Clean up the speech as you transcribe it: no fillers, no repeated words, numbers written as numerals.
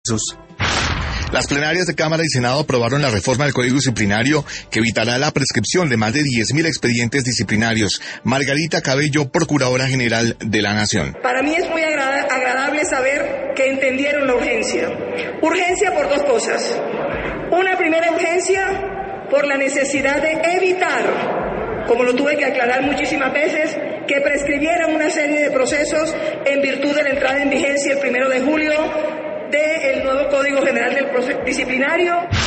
Las plenarias de Cámara y Senado aprobaron la reforma del Código Disciplinario que evitará la prescripción de más de 10.000 expedientes disciplinarios. Margarita Cabello, Procuradora General de la Nación. Para mí es muy agradable saber que entendieron la urgencia. Urgencia por dos cosas. Una primera urgencia por la necesidad de evitar, como lo tuve que aclarar muchísimas veces, que prescribieran una serie de procesos en virtud de la entrada en vigencia el 1 de julio del nuevo Código General del Disciplinario.